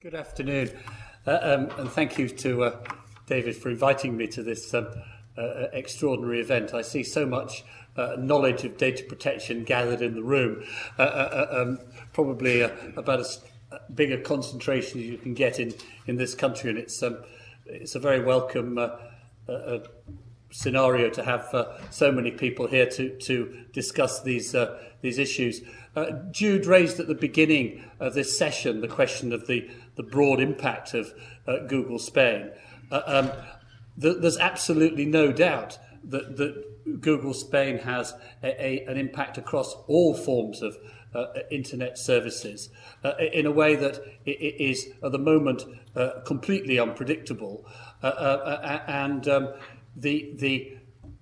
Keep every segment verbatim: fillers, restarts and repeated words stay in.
Good afternoon, uh, um, and thank you to uh, David for inviting me to this um, uh, extraordinary event. I see so much uh, knowledge of data protection gathered in the room, uh, uh, um, probably uh, about as big a concentration as you can get in, in this country, and it's um, it's a very welcome uh, uh, scenario to have uh, so many people here to to discuss these uh, these issues. Uh, Jude raised at the beginning of this session the question of the, the broad impact of uh, Google Spain. Uh, um, th- there's absolutely no doubt that, that Google Spain has a, a, an impact across all forms of uh, internet services uh, in a way that it, it is at the moment uh, completely unpredictable, uh, uh, and um, the the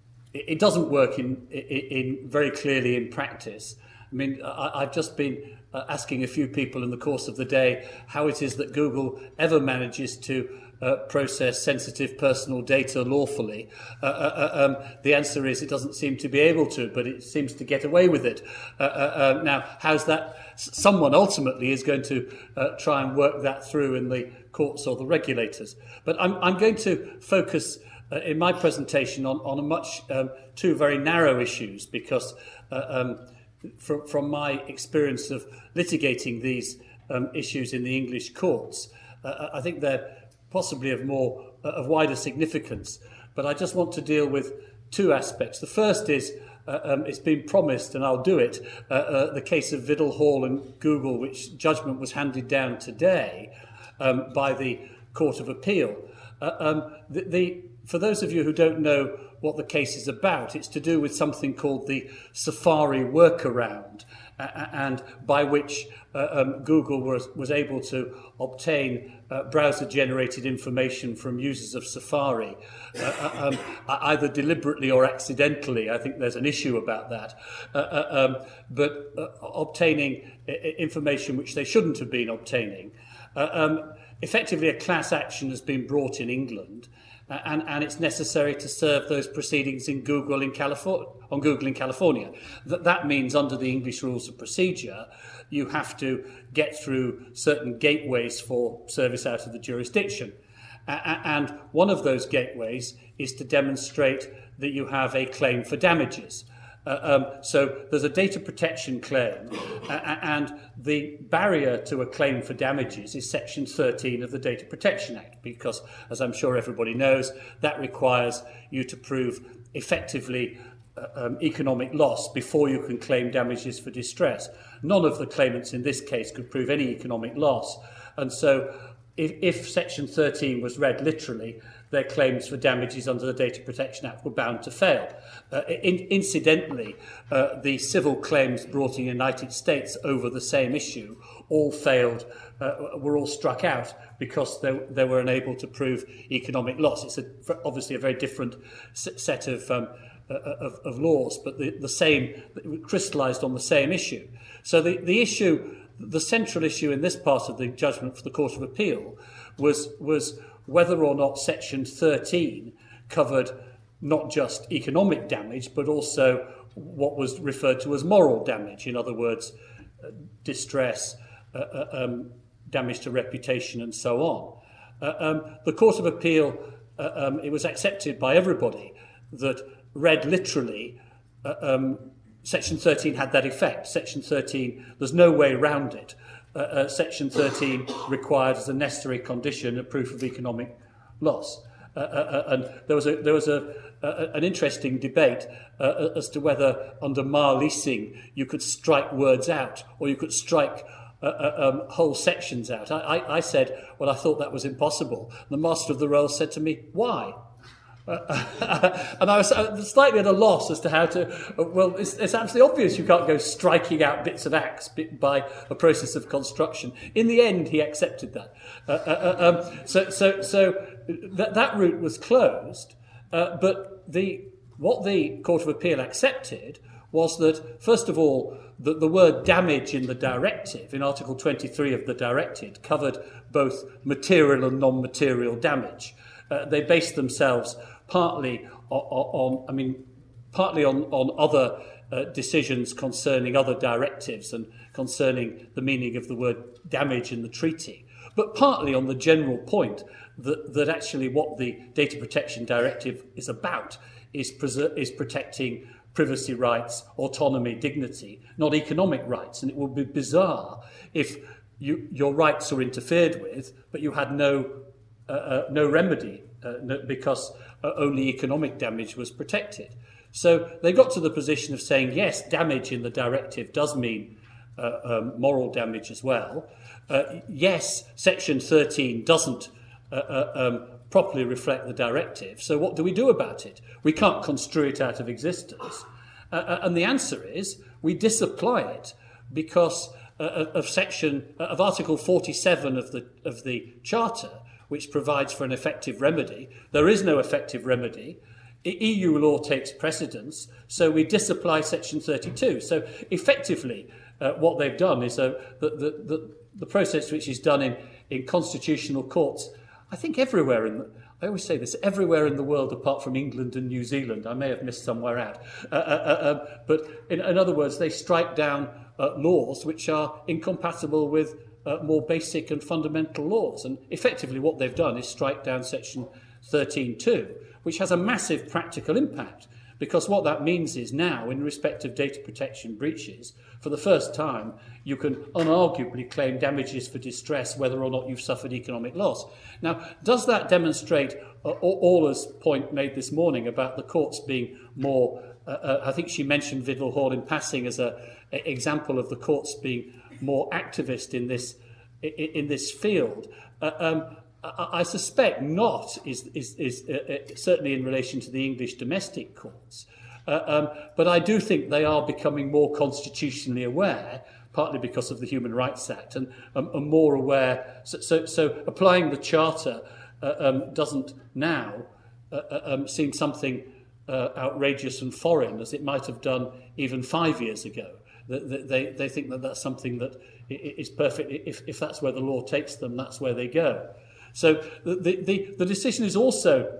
it doesn't work in, in, in very clearly in practice. I mean, I, I've just been uh, asking a few people in the course of the day how it is that Google ever manages to uh, process sensitive personal data lawfully. Uh, uh, um, the answer is it doesn't seem to be able to, but it seems to get away with it. Uh, uh, uh, now, how's that? Someone ultimately is going to uh, try and work that through in the courts or the regulators. But I'm, I'm going to focus uh, in my presentation on, on a much um, two very narrow issues because uh, um, From, from my experience of litigating these um, issues in the English courts, uh, I think they're possibly of more uh, of wider significance. But I just want to deal with two aspects. The first is uh, um, it's been promised, and I'll do it. Uh, uh, the case of Vidal Hall and Google, which judgment was handed down today um, by the Court of Appeal. Uh, um, the, the, for those of you who don't know what the case is about, it's to do with something called the Safari workaround, uh, and by which uh, um, Google was, was able to obtain uh, browser-generated information from users of Safari, uh, um, either deliberately or accidentally. I think there's an issue about that. Uh, uh, um, but uh, obtaining information which they shouldn't have been obtaining. Uh, um, effectively, a class action has been brought in England, Uh, and, and it's necessary to serve those proceedings in Google in California, on Google in California. That, that means under the English rules of procedure, you have to get through certain gateways for service out of the jurisdiction. Uh, and one of those gateways is to demonstrate that you have a claim for damages. Uh, um, so there's a data protection claim, uh, and the barrier to a claim for damages is Section thirteen of the Data Protection Act, because, as I'm sure everybody knows, that requires you to prove effectively uh, um, economic loss before you can claim damages for distress. None of the claimants in this case could prove any economic loss, and so if, if Section thirteen was read literally, their claims for damages under the Data Protection Act were bound to fail. Uh, in, incidentally, uh, the civil claims brought in the United States over the same issue all failed, uh, were all struck out because they, they were unable to prove economic loss. It's a, obviously a very different set of, um, uh, of, of laws, but the, the same, crystallised on the same issue. So the, the issue, the central issue in this part of the judgment for the Court of Appeal was was whether or not Section thirteen covered not just economic damage, but also what was referred to as moral damage. In other words, uh, distress, uh, uh, um, damage to reputation, and so on. Uh, um, the Court of Appeal, uh, um, it was accepted by everybody that, read literally, uh, um, Section thirteen had that effect. Section thirteen, there's no way around it. Uh, uh, Section thirteen required as a necessary condition a proof of economic loss. Uh, uh, and there was a, there was a, a, an interesting debate uh, as to whether under Mar leasing you could strike words out or you could strike uh, uh, um, whole sections out. I, I, I said, well, I thought that was impossible. The Master of the Rolls said to me, why? Uh, and I was slightly at a loss as to how to, uh, well, it's, it's absolutely obvious you can't go striking out bits of acts by a process of construction. In the end, he accepted that. Uh, uh, um, so so, so that, that route was closed, uh, but the what the Court of Appeal accepted was that, first of all, that the word damage in the directive, in Article twenty-three of the directive, covered both material and non-material damage. Uh, they based themselves partly on, on I mean, partly on, on other uh, decisions concerning other directives and concerning the meaning of the word damage in the treaty. but partly on the general point that, that actually what the Data Protection Directive is about is, preser- is protecting privacy rights, autonomy, dignity, not economic rights. And it would be bizarre if you, your rights were interfered with, but you had no, uh, uh, no remedy uh, no, because uh, only economic damage was protected. So they got to the position of saying, yes, damage in the directive does mean uh, um, moral damage as well. Uh, yes, Section thirteen doesn't uh, uh, um, properly reflect the directive. So what do we do about it? We can't construe it out of existence. Uh, and the answer is we disapply it because uh, of section uh, of Article forty-seven of the of the Charter, which provides for an effective remedy. There is no effective remedy. E U law takes precedence, so we disapply Section thirty-two. So effectively, uh, what they've done is uh, the, the, the, the process which is done in, in constitutional courts, I think everywhere in the, I always say this, everywhere in the world apart from England and New Zealand. I may have missed somewhere out. Uh, uh, uh, but in, in other words, they strike down uh, laws which are incompatible with uh, more basic and fundamental laws. And effectively what they've done is strike down Section thirteen two, which has a massive practical impact, because what that means is now, in respect of data protection breaches, for the first time, you can unarguably claim damages for distress whether or not you've suffered economic loss. Now, does that demonstrate uh, Orla's point made this morning about the courts being more, uh, uh, I think she mentioned Vidal Hall in passing as an example of the courts being more activist in this, in, in this field? Uh, um, I suspect not, is, is, is uh, uh, certainly in relation to the English domestic courts. Uh, um, but I do think they are becoming more constitutionally aware, partly because of the Human Rights Act, and, um, and more aware. So, so, so applying the Charter uh, um, doesn't now uh, um, seem something uh, outrageous and foreign, as it might have done even five years ago. They, they think that that's something that is perfect. If, if that's where the law takes them, that's where they go. So the, the, the decision is also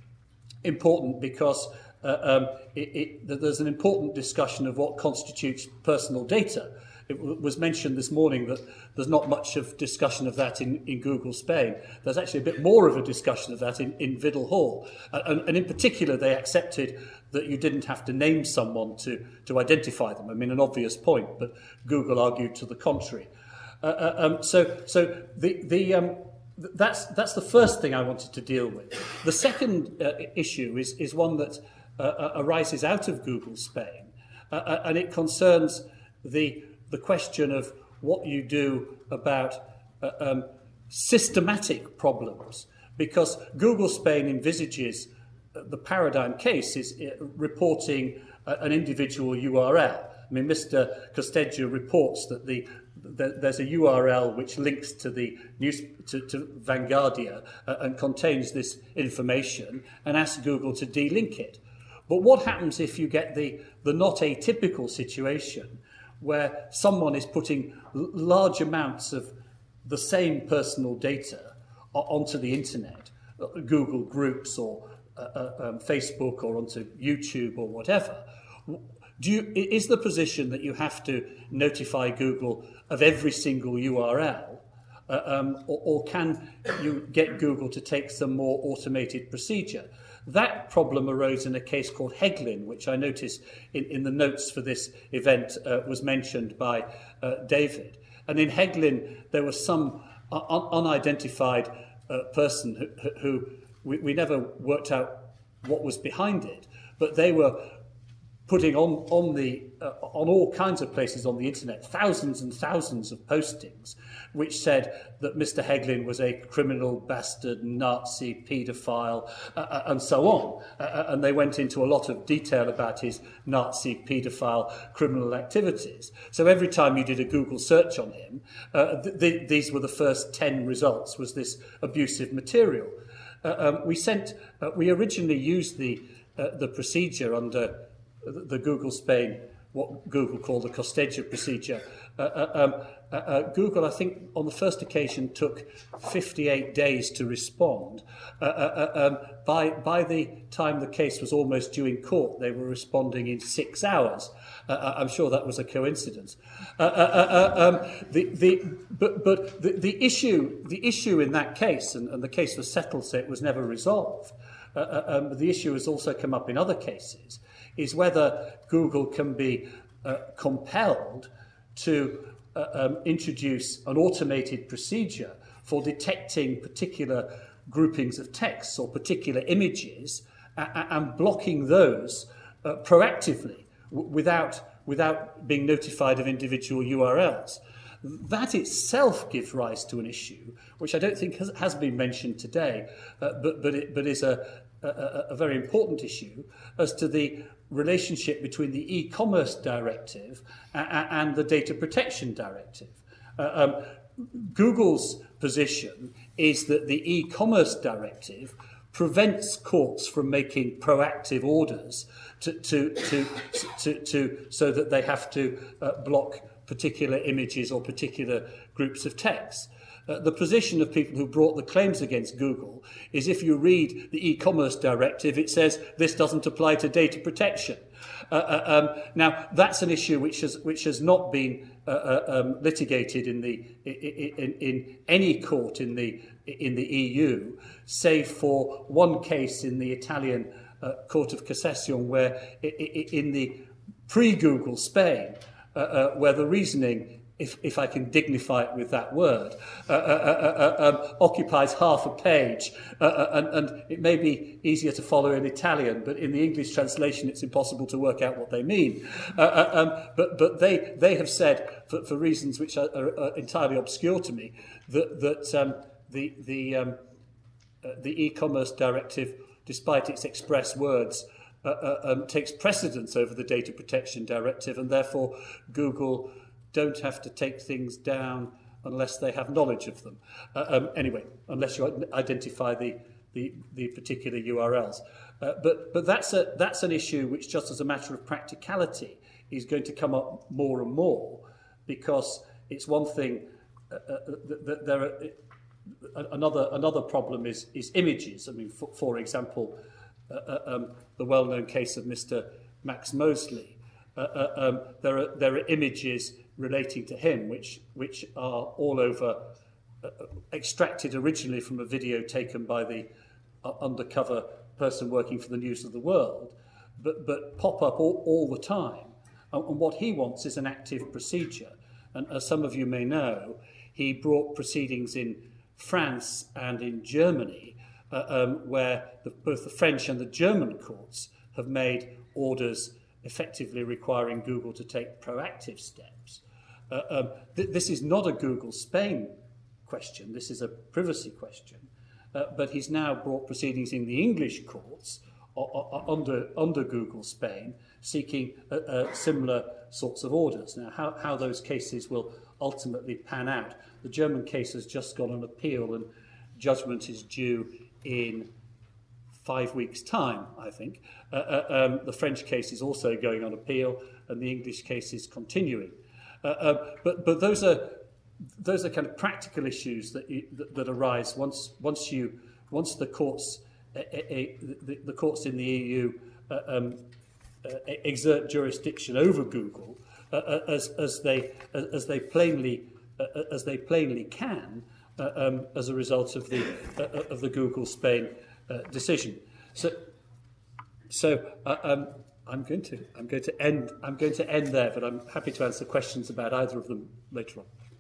important because uh, um, it, it, there's an important discussion of what constitutes personal data. It w- was mentioned this morning that there's not much of discussion of that in, in Google Spain. There's actually a bit more of a discussion of that in, in Vidal Hall. Uh, and, and in particular, they accepted that you didn't have to name someone to, to identify them. I mean, an obvious point, but Google argued to the contrary. Uh, uh, um, so so the... the um, That's that's the first thing I wanted to deal with. The second uh, issue is is one that uh, arises out of Google Spain, uh, and it concerns the the question of what you do about uh, um, systematic problems, because Google Spain envisages uh, the paradigm case is uh, reporting uh, an individual U R L. I mean, Mister Costeggio reports that the there's a U R L which links to the news to, to Vanguardia uh, and contains this information, and asks Google to delink it. But what happens if you get the, the not atypical situation where someone is putting l- large amounts of the same personal data onto the internet, Google Groups or uh, uh, um, Facebook, or onto YouTube or whatever? Do you, is the position that you have to notify Google of every single U R L, uh, um, or, or can you get Google to take some more automated procedure? That problem arose in a case called Heglin, which I noticed in, in the notes for this event uh, was mentioned by uh, David. And in Heglin, there was some un- unidentified uh, person who, who we, we never worked out what was behind it, but they were putting on on the uh, on all kinds of places on the internet thousands and thousands of postings which said that Mister Heglin was a criminal, bastard, Nazi, paedophile, uh, and so on. Uh, and they went into a lot of detail about his Nazi, paedophile, criminal activities. So every time you did a Google search on him, uh, th- th- these were the first ten results, was this abusive material. Uh, um, we sent, uh, we originally used the uh, the procedure under the Google Spain, what Google called the Costeggio procedure, Uh, uh, um, uh, uh, Google, I think, on the first occasion took fifty-eight days to respond. Uh, uh, uh, um, by, by the time the case was almost due in court, they were responding in six hours. Uh, I'm sure that was a coincidence. Uh, uh, uh, um, the, the, but but the, the, issue, the issue in that case, and, and the case was settled, so it was never resolved, uh, uh, um, but the issue has also come up in other cases, is whether Google can be uh, compelled to uh, um, introduce an automated procedure for detecting particular groupings of texts or particular images and, and blocking those uh, proactively w- without, without being notified of individual U R Ls. That itself gives rise to an issue, which I don't think has, has been mentioned today, uh, but, but, it, but is a, a, a very important issue as to the relationship between the e-commerce directive and, and the data protection directive. Uh, um, Google's position is that the e-commerce directive prevents courts from making proactive orders to, to, to, to, to, so that they have to uh, block particular images or particular groups of text. Uh, the position of people who brought the claims against Google is if you read the e-commerce directive, it says this doesn't apply to data protection. Uh, uh, um, now, that's an issue which has, which has not been uh, uh, um, litigated in, the, in, in, in any court in the, in the E U, save for one case in the Italian uh, Court of Cassation, where in the pre-Google Spain, uh, uh, where the reasoning, if, if I can dignify it with that word, uh, uh, uh, uh, um, occupies half a page. Uh, uh, and, and it may be easier to follow in Italian, but in the English translation, it's impossible to work out what they mean. Uh, uh, um, but but they, they have said, for, for reasons which are, are, are entirely obscure to me, that, that um, the, the, um, uh, the e-commerce directive, despite its express words, uh, uh, um, takes precedence over the data protection directive, and therefore Google don't have to take things down unless they have knowledge of them. Uh, um, anyway, unless you identify the, the, the particular U R Ls. Uh, but but that's, a, that's an issue which, just as a matter of practicality, is going to come up more and more, because it's one thing, uh, uh, that there are, uh, another, another problem is, is images. I mean, for, for example, uh, uh, um, the well-known case of Mister Max Mosley. Uh, uh, um, there are there are images relating to him, which which are all over, uh, extracted originally from a video taken by the uh, undercover person working for the News of the World, but but pop up all, all the time. And, and what he wants is an active procedure. And as some of you may know, he brought proceedings in France and in Germany, uh, um, where the, both the French and the German courts have made orders effectively requiring Google to take proactive steps. Uh, um, th- this is not a Google Spain question, this is a privacy question, uh, but he's now brought proceedings in the English courts uh, uh, under, under Google Spain, seeking uh, uh, similar sorts of orders. Now, how, how those cases will ultimately pan out. The German case has just gone on appeal, and judgment is due in five weeks' time, I think. Uh, uh, um, the French case is also going on appeal, and the English case is continuing. Uh, uh, but but those are those are kind of practical issues that you, that, that arise once once you once the courts uh, uh, the, the courts in the E U uh, um, uh, exert jurisdiction over Google uh, uh, as as they uh, as they plainly uh, as they plainly can uh, um, as a result of the uh, of the Google Spain uh, decision. So so. Uh, um, I'm going to I'm going to end I'm going to end there, but I'm happy to answer questions about either of them later on.